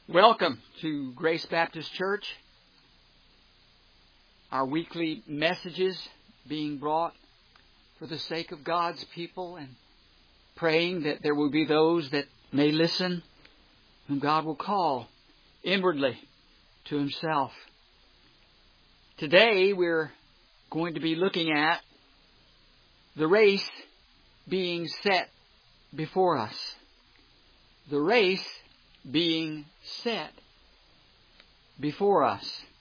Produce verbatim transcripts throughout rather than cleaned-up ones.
Welcome to Grace Baptist Church. Our weekly messages being brought for the sake of God's people and praying that there will be those that may listen whom God will call inwardly to Himself. Today we're going to be looking at the race being set before us. The race being set before us.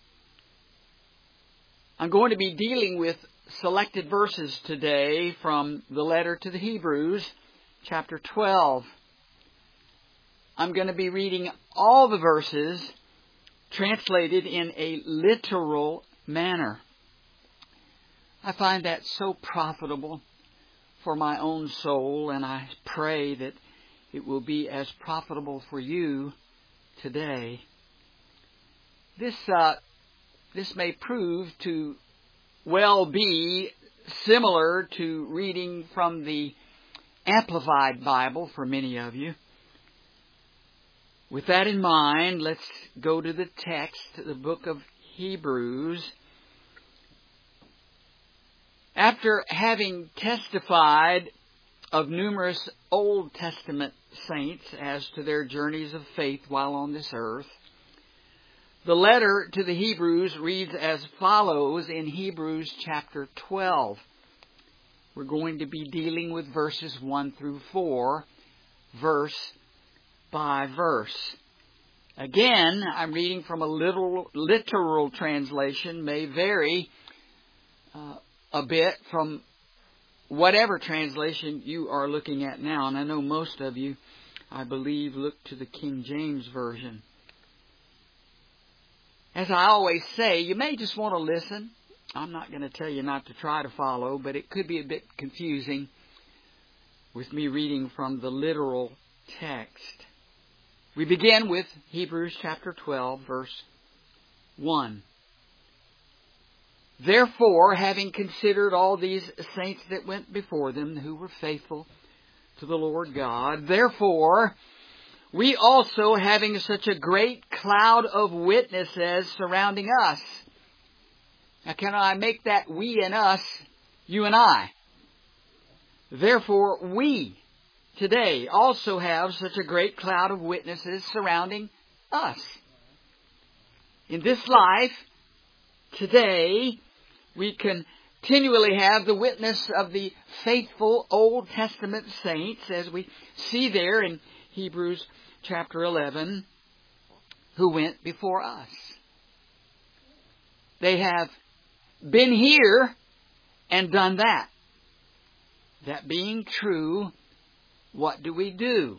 I'm going to be dealing with selected verses today from the letter to the Hebrews, chapter twelve. I'm going to be reading all the verses translated in a literal manner. I find that so profitable for my own soul, and I pray that it will be as profitable for you today. This uh, this may prove to well be similar to reading from the Amplified Bible for many of you. With that in mind, let's go to the text, the book of Hebrews. After having testified of numerous Old Testament saints as to their journeys of faith while on this earth, the letter to the Hebrews reads as follows in Hebrews chapter twelve. We're going to be dealing with verses one through four, verse by verse. Again, I'm reading from a literal, literal translation, may vary uh, a bit from whatever translation you are looking at now. And I know most of you, I believe, look to the King James Version. As I always say, you may just want to listen. I'm not going to tell you not to try to follow, but it could be a bit confusing with me reading from the literal text. We begin with Hebrews chapter twelve, verse one. Therefore, having considered all these saints that went before them, who were faithful to the Lord God, therefore, we also, having such a great cloud of witnesses surrounding us. Now, can I make that we and us, you and I? Therefore, we today also have such a great cloud of witnesses surrounding us. In this life, today, we continually have the witness of the faithful Old Testament saints, as we see there in Hebrews chapter eleven, who went before us. They have been here and done that. That being true, what do we do?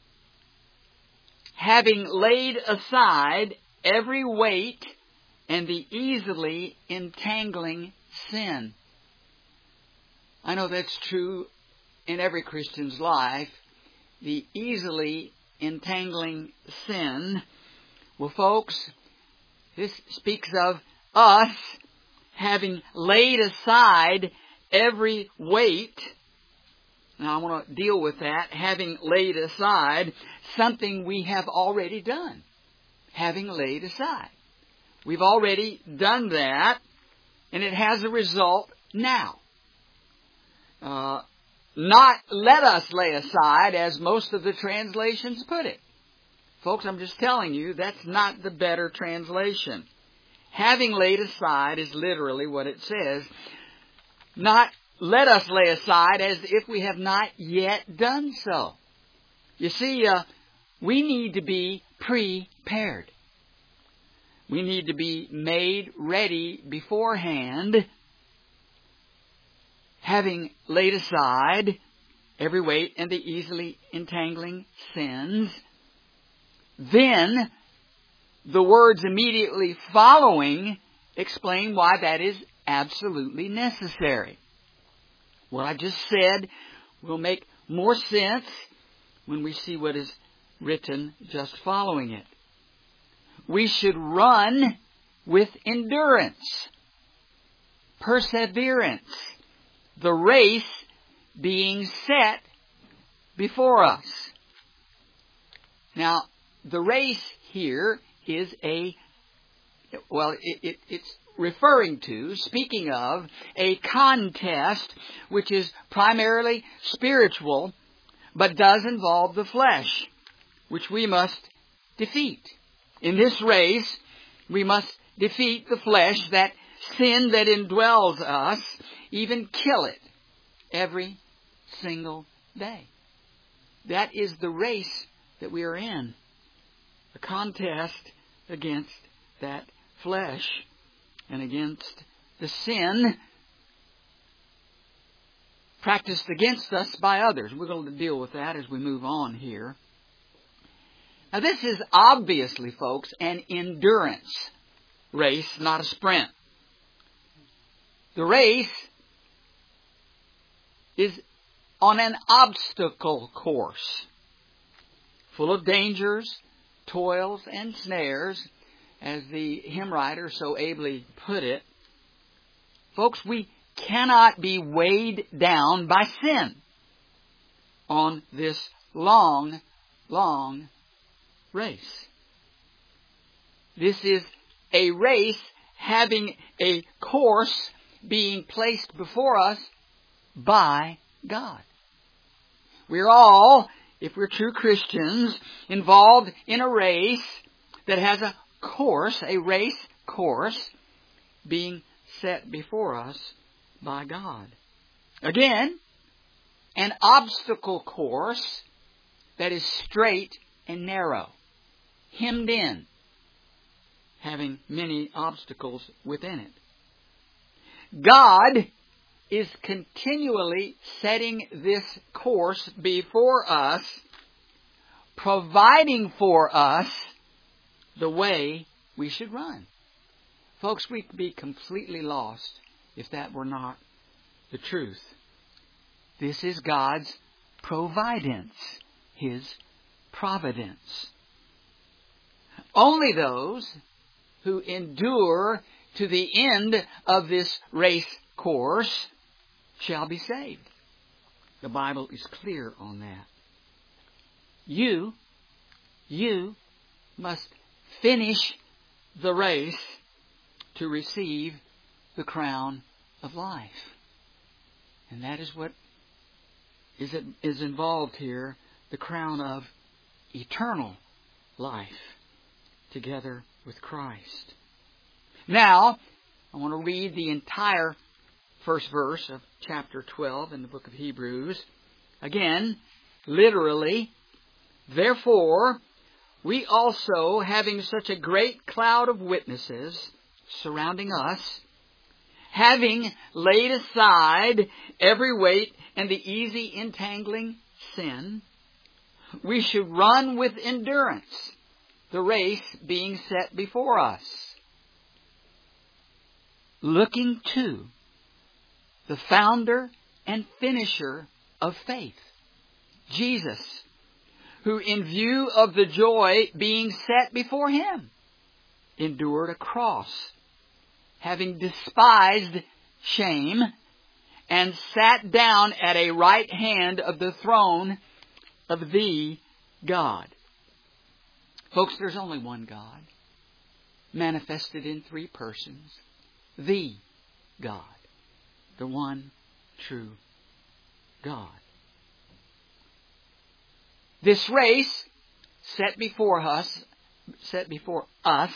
Having laid aside every weight and the easily entangling sin. I know that's true in every Christian's life. The easily entangling sin. Well, folks, this speaks of us having laid aside every weight. Now, I want to deal with that. Having laid aside something we have already done. Having laid aside. We've already done that, and it has a result now. Uh, not let us lay aside, as most of the translations put it. Folks, I'm just telling you, that's not the better translation. Having laid aside is literally what it says. Not let us lay aside as if we have not yet done so. You see, uh, we need to be prepared. We need to be made ready beforehand, having laid aside every weight and the easily entangling sins. Then, the words immediately following explain why that is absolutely necessary. What I just said will make more sense when we see what is written just following it. We should run with endurance, perseverance, the race being set before us. Now, the race here is a, well, it, it, it's referring to, speaking of, a contest which is primarily spiritual, but does involve the flesh, which we must defeat. In this race, we must defeat the flesh, that sin that indwells us, even kill it every single day. That is the race that we are in. A contest against that flesh and against the sin practiced against us by others. We're going to deal with that as we move on here. Now, this is obviously, folks, an endurance race, not a sprint. The race is on an obstacle course, full of dangers, toils, and snares, as the hymn writer so ably put it. Folks, we cannot be weighed down by sin on this long, long race. This is a race having a course being placed before us by God. We're all, if we're true Christians, involved in a race that has a course, a race course, being set before us by God. Again, an obstacle course that is straight and narrow, hemmed in, having many obstacles within it. God is continually setting this course before us, providing for us the way we should run. Folks, we'd be completely lost if that were not the truth. This is God's providence, His providence. Only those who endure to the end of this race course shall be saved. The Bible is clear on that. You, you must finish the race to receive the crown of life. And that is what is, is involved here, the crown of eternal life together with Christ. Now, I want to read the entire first verse of chapter twelve in the book of Hebrews. Again, literally, therefore, we also, having such a great cloud of witnesses surrounding us, having laid aside every weight and the easy entangling sin, we should run with endurance the race being set before us, looking to the founder and finisher of faith, Jesus, who in view of the joy being set before Him, endured a cross, having despised shame, and sat down at a right hand of the throne of the God. Folks, there's only one God, manifested in three persons, the God, the one true God. This race set before us, set before us,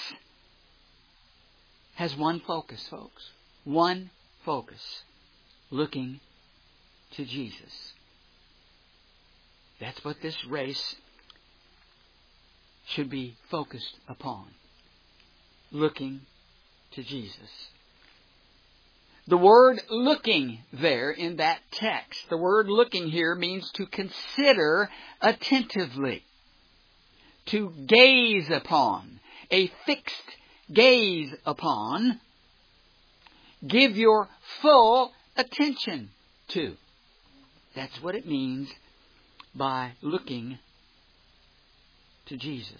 has one focus, folks. One focus. Looking to Jesus. That's what this race should be focused upon. Looking to Jesus. The word looking there in that text, the word looking here means to consider attentively. To gaze upon. A fixed gaze upon. Give your full attention to. That's what it means by looking to Jesus.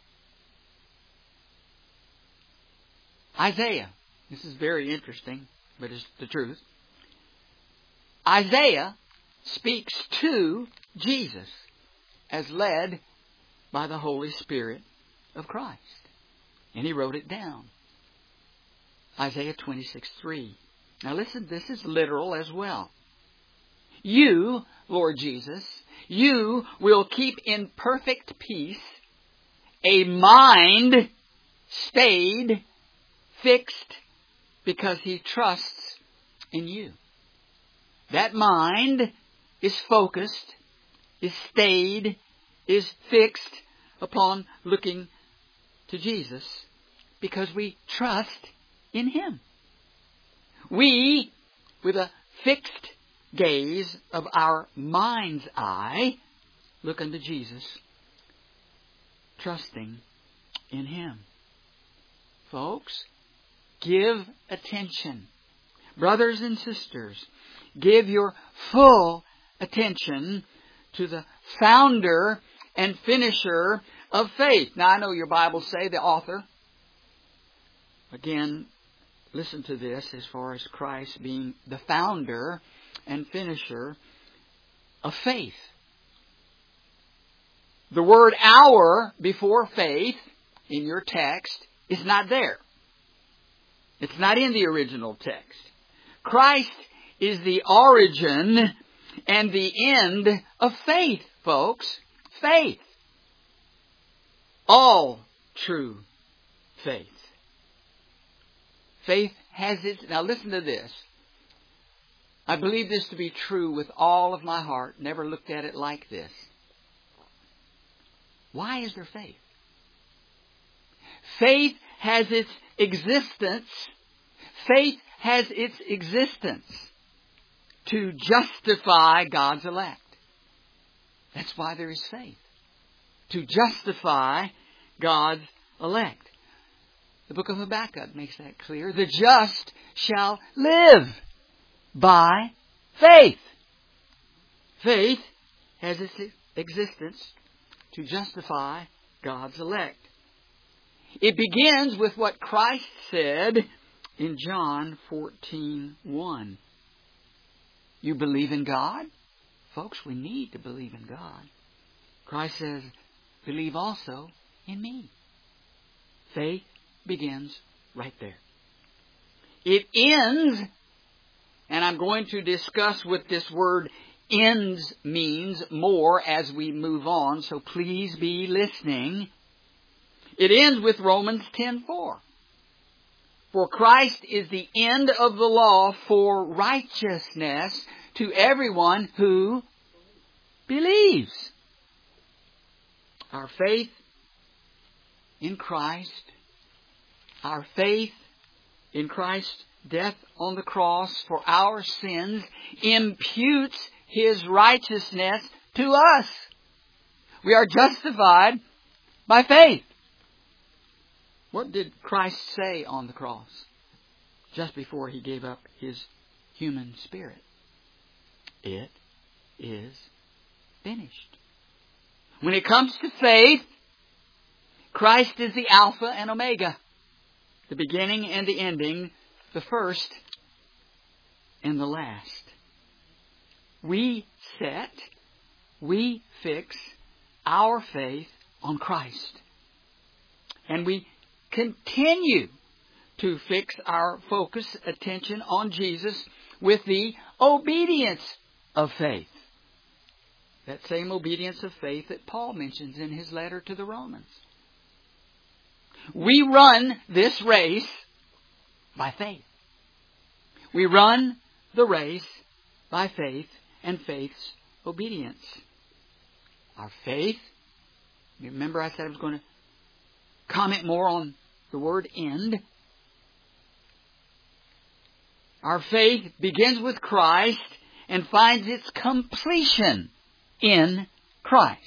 Isaiah. This is very interesting, but it's the truth. Isaiah speaks to Jesus as led by the Holy Spirit of Christ. And he wrote it down. Isaiah twenty-six three. Now listen, this is literal as well. You, Lord Jesus, you will keep in perfect peace a mind stayed, fixed, because he trusts in you. That mind is focused, is stayed, is fixed upon looking to Jesus because we trust in Him. We, with a fixed gaze of our mind's eye, look unto Jesus, trusting in Him. Folks, give attention. Brothers and sisters, give your full attention to the founder and finisher of faith. Now, I know your Bibles say the author. Again, listen to this as far as Christ being the founder and finisher of faith. The word "our" before faith in your text is not there. It's not in the original text. Christ is the origin and the end of faith, folks. Faith. All true faith. Faith has its... Now listen to this. I believe this to be true with all of my heart. Never looked at it like this. Why is there faith? Faith has its existence. Faith has its existence to justify God's elect. That's why there is faith. To justify God's elect. The book of Habakkuk makes that clear. The just shall live by faith. Faith has its existence to justify God's elect. It begins with what Christ said in John fourteen one. You believe in God? Folks, we need to believe in God. Christ says, believe also in me. Faith begins right there. It ends, and I'm going to discuss what this word ends means more as we move on, so please be listening. It ends with Romans ten four. For Christ is the end of the law for righteousness to everyone who believes. Our faith in Christ, our faith in Christ's death on the cross for our sins imputes His righteousness to us. We are justified by faith. What did Christ say on the cross just before He gave up His human spirit? It is finished. When it comes to faith, Christ is the Alpha and Omega, the beginning and the ending, the first and the last. We set, we fix our faith on Christ. And we continue to fix our focus, attention on Jesus with the obedience of faith. That same obedience of faith that Paul mentions in his letter to the Romans. We run this race by faith. We run the race by faith and faith's obedience. Our faith, remember I said I was going to comment more on the word end. Our faith begins with Christ and finds its completion in Christ.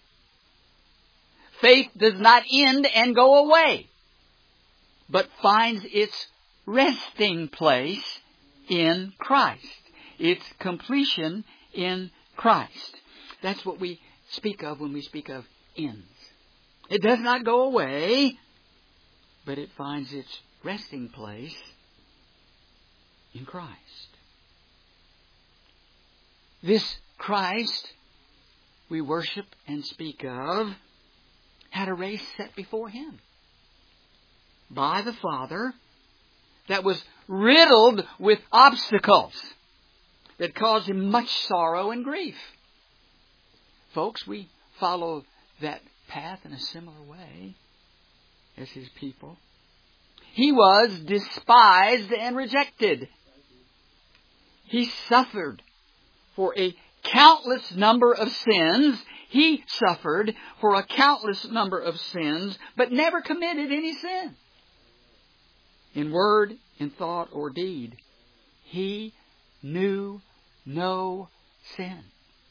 Faith does not end and go away, but finds its resting place in Christ. Its completion in Christ. That's what we speak of when we speak of ends. It does not go away, but it finds its resting place in Christ. This Christ we worship and speak of had a race set before Him by the Father that was riddled with obstacles that caused Him much sorrow and grief. Folks, we follow that path in a similar way as His people. He was despised and rejected. He suffered for a countless number of sins. He suffered for a countless number of sins, but never committed any sin. In word, in thought, or deed, He knew no sin.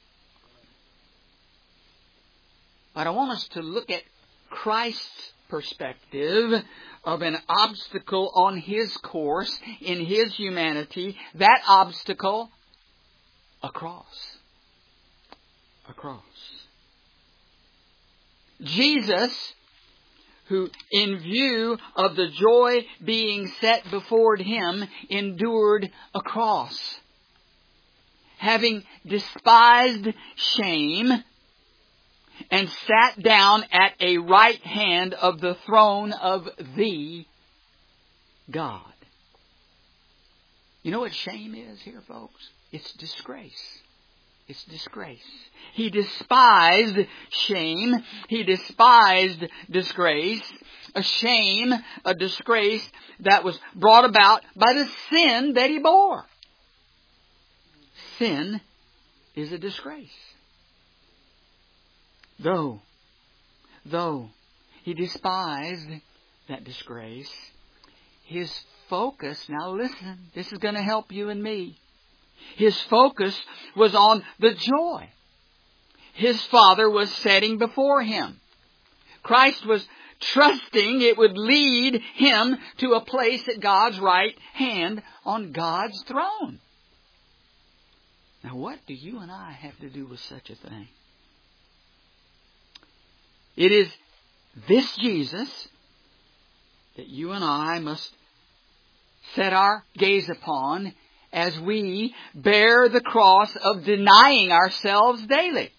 But I want us to look at Christ's perspective of an obstacle on His course in His humanity. That obstacle, a cross. A cross. Jesus, who in view of the joy being set before Him, endured a cross. Having despised shame, and sat down at a right hand of the throne of the God. You know what shame is here, folks? It's disgrace. It's disgrace. He despised shame. He despised disgrace. A shame, a disgrace that was brought about by the sin that He bore. Sin is a disgrace. Though, though He despised that disgrace, His focus, now listen, this is going to help you and me. His focus was on the joy His Father was setting before Him. Christ was trusting it would lead Him to a place at God's right hand on God's throne. Now, what do you and I have to do with such a thing? It is this Jesus that you and I must set our gaze upon as we bear the cross of denying ourselves daily.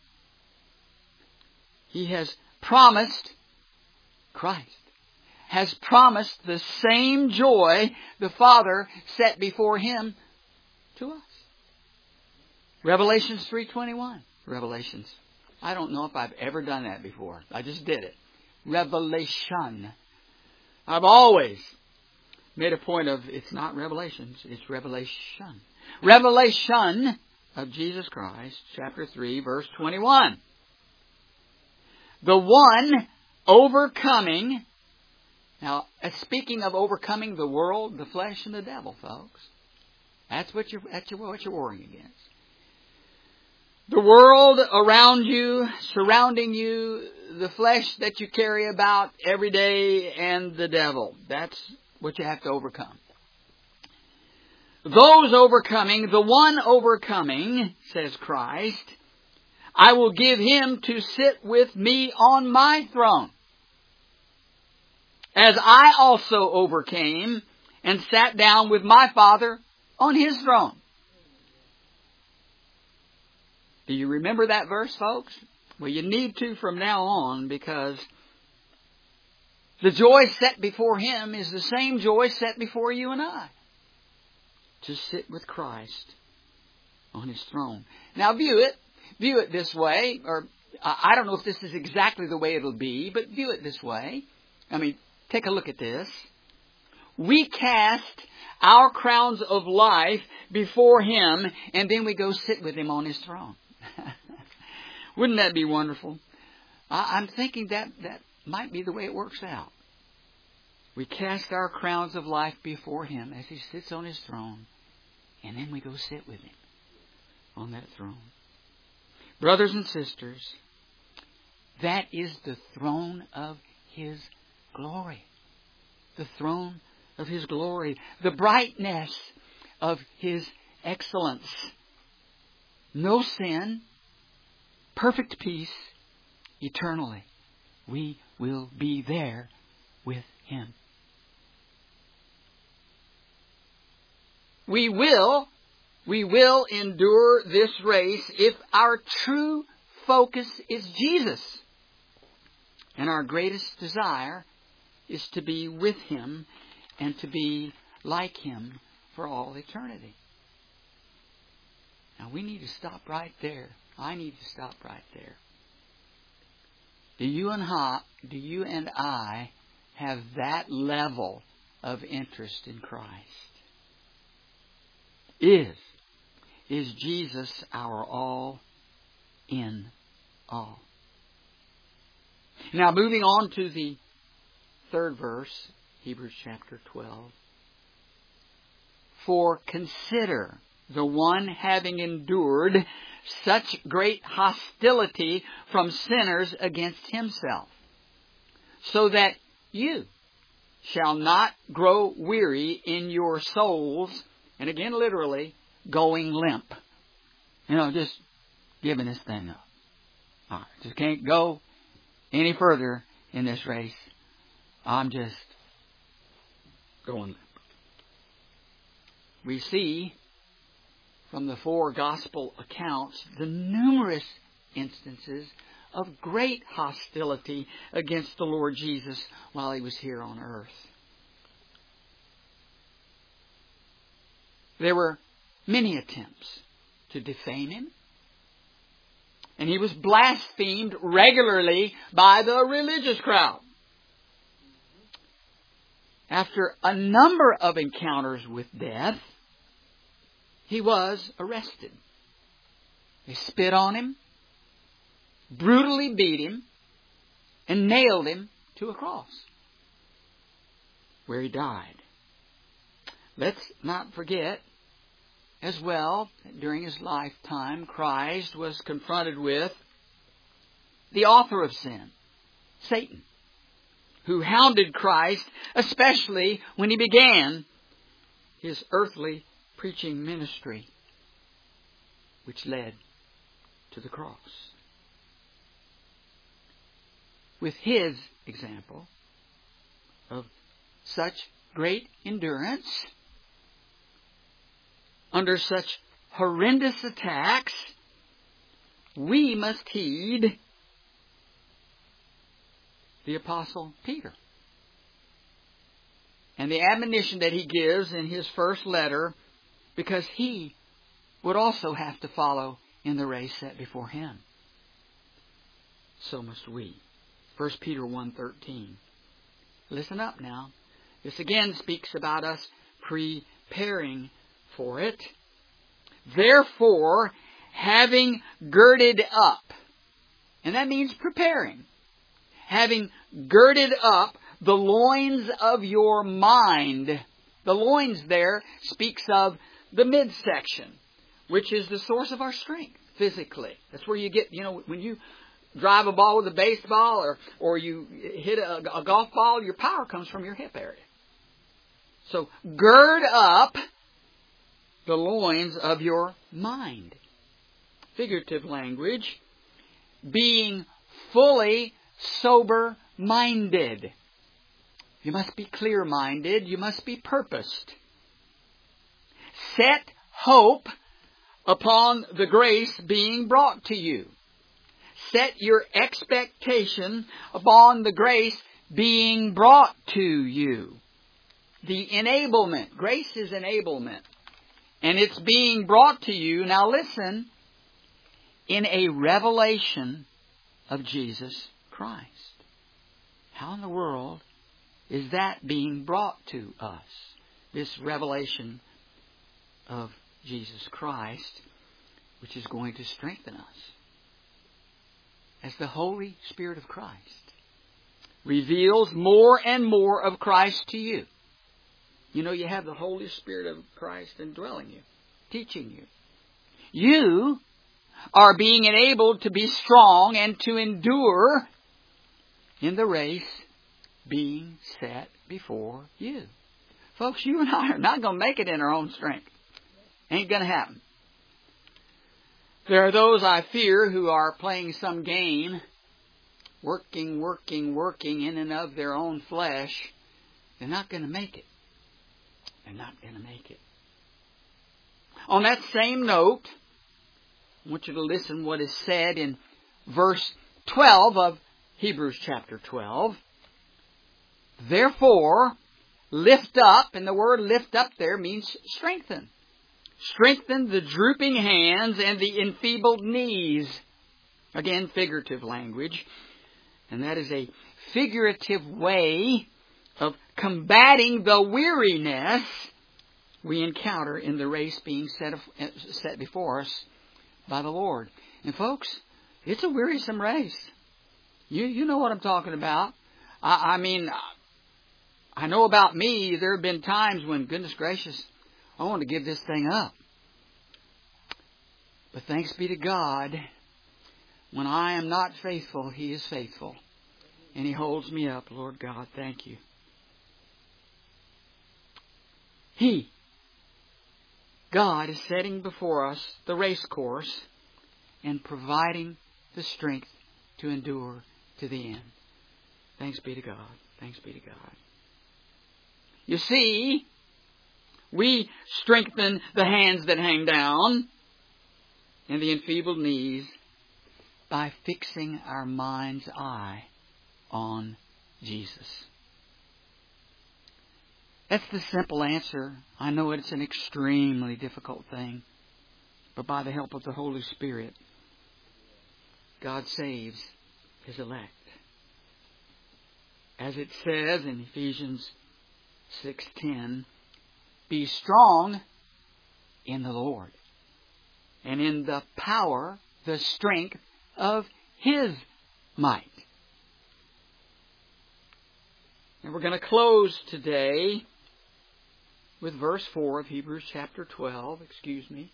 He has promised, Christ has promised the same joy the Father set before Him to us. Revelations three twenty-one. Revelations. I don't know if I've ever done that before. I just did it. Revelation. I've always made a point of, it's not Revelations, it's Revelation. Revelation of Jesus Christ, chapter three, verse twenty-one. The one overcoming, now speaking of overcoming the world, the flesh, and the devil, folks. That's what you're, that's what you're warring against. The world around you, surrounding you, the flesh that you carry about every day, and the devil. That's what you have to overcome. Those overcoming, the one overcoming, says Christ, I will give him to sit with me on my throne, as I also overcame and sat down with my Father on His throne. Do you remember that verse, folks? Well, you need to from now on, because the joy set before Him is the same joy set before you and I. To sit with Christ on His throne. Now view it, view it this way, or I don't know if this is exactly the way it'll be, but view it this way. I mean, take a look at this. We cast our crowns of life before Him, and then we go sit with Him on His throne. Wouldn't that be wonderful? I, I'm thinking that that might be the way it works out. We cast our crowns of life before Him as He sits on His throne, and then we go sit with Him on that throne. Brothers and sisters, that is the throne of His glory. The throne of His glory. The brightness of His excellence. No sin, perfect peace, eternally. We will be there with Him. We will, we will endure this race if our true focus is Jesus. And our greatest desire is to be with Him and to be like Him for all eternity. Now we need to stop right there. I need to stop right there. Do you and I, do you and I have that level of interest in Christ? Is, is Jesus our all in all? Now moving on to the third verse, Hebrews chapter twelve. For consider the one having endured such great hostility from sinners against himself, so that you shall not grow weary in your souls, and again literally, going limp. You know, just giving this thing up. All right, just can't go any further in this race. I'm just going limp. We see from the four gospel accounts the numerous instances of great hostility against the Lord Jesus while He was here on earth. There were many attempts to defame Him, and He was blasphemed regularly by the religious crowd. After a number of encounters with death, He was arrested. They spit on Him, brutally beat Him, and nailed Him to a cross, where He died. Let's not forget as well that during His lifetime, Christ was confronted with the author of sin, Satan, who hounded Christ, especially when He began His earthly preaching ministry, which led to the cross. With His example of such great endurance, under such horrendous attacks, we must heed the Apostle Peter and the admonition that he gives in his first letter, because he would also have to follow in the race set before him. So must we. First Peter one thirteen. Listen up now. This again speaks about us preparing for it. Therefore, having girded up, and that means preparing, having girded up the loins of your mind. The loins there speaks of the midsection, which is the source of our strength physically. That's where you get, you know, when you drive a ball with a baseball or, or you hit a, a golf ball, your power comes from your hip area. So gird up the loins of your mind. Figurative language, being fully sober-minded. You must be clear-minded. You must be purposed. Set hope upon the grace being brought to you. Set your expectation upon the grace being brought to you. The enablement. Grace is enablement. And it's being brought to you, now listen, in a revelation of Jesus Christ. How in the world is that being brought to us? This revelation of Jesus Christ, which is going to strengthen us. As the Holy Spirit of Christ reveals more and more of Christ to you. You know, you have the Holy Spirit of Christ indwelling you, teaching you. You are being enabled to be strong and to endure in the race being set before you. Folks, you and I are not going to make it in our own strength. Ain't going to happen. There are those, I fear, who are playing some game, working, working, working in and of their own flesh. They're not going to make it. They're not going to make it. On that same note, I want you to listen what is said in verse twelve of Hebrews chapter twelve. Therefore, lift up, and the word lift up there means strengthen. Strengthen the drooping hands and the enfeebled knees. Again, figurative language. And that is a figurative way of combating the weariness we encounter in the race being set, set before us by the Lord. And folks, it's a wearisome race. You you know what I'm talking about. I, I mean, I know about me, there have been times when, goodness gracious, I want to give this thing up. But thanks be to God, when I am not faithful, He is faithful. And He holds me up. Lord God, thank You. He, God, is setting before us the race course and providing the strength to endure to the end. Thanks be to God. Thanks be to God. You see, we strengthen the hands that hang down and the enfeebled knees by fixing our mind's eye on Jesus. That's the simple answer. I know it's an extremely difficult thing, but by the help of the Holy Spirit, God saves His elect. As it says in Ephesians six ten, be strong in the Lord and in the power, the strength of His might. And we're going to close today with verse four of Hebrews chapter twelve. Excuse me.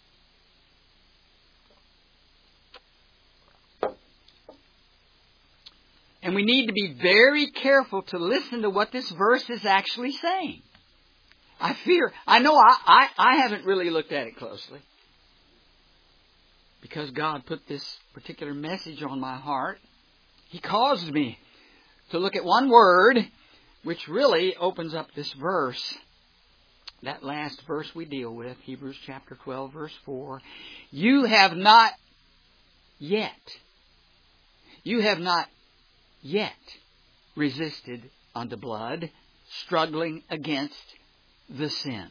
And we need to be very careful to listen to what this verse is actually saying. I fear, I know I, I, I haven't really looked at it closely, because God put this particular message on my heart. He caused me to look at one word, which really opens up this verse. That last verse we deal with, Hebrews chapter twelve, verse four. You have not yet, you have not yet resisted unto blood, struggling against the sin.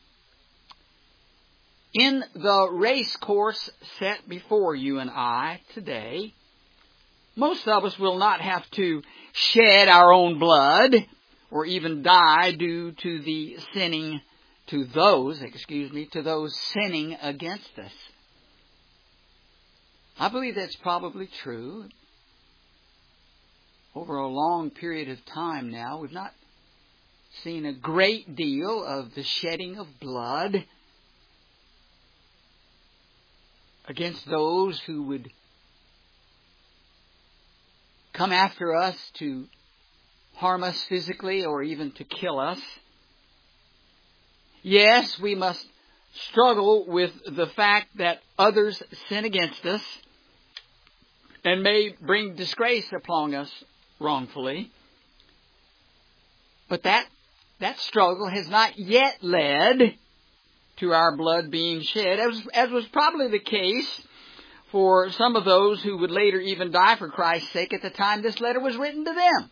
In the race course set before you and I today, most of us will not have to shed our own blood or even die due to the sinning, to those, excuse me, to those sinning against us. I believe that's probably true. Over a long period of time now, we've not seen a great deal of the shedding of blood against those who would come after us to harm us physically or even to kill us. Yes, we must struggle with the fact that others sin against us and may bring disgrace upon us wrongfully. But that that struggle has not yet led to our blood being shed, as, as was probably the case for some of those who would later even die for Christ's sake at the time this letter was written to them.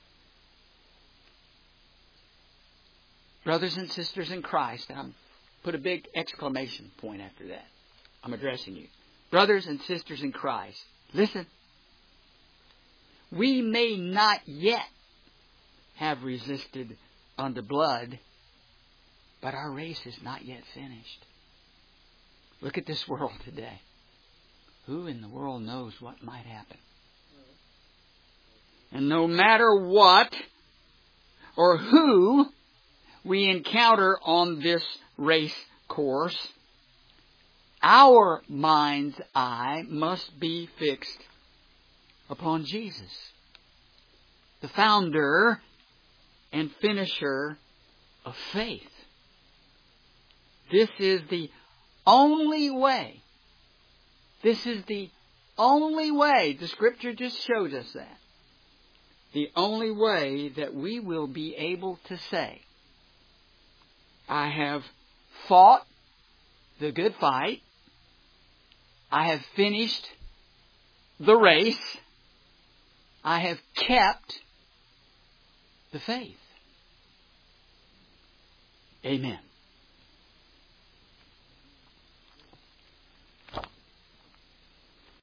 Brothers and sisters in Christ, and I'm put a big exclamation point after that. I'm addressing you. Brothers and sisters in Christ, listen. We may not yet have resisted unto blood, but our race is not yet finished. Look at this world today. Who in the world knows what might happen? And no matter what or who we encounter on this race course, our mind's eye must be fixed upon Jesus, the founder and finisher of faith. This is the only way. This is the only way. The Scripture just shows us that. The only way that we will be able to say, I have fought the good fight. I have finished the race. I have kept the faith. Amen.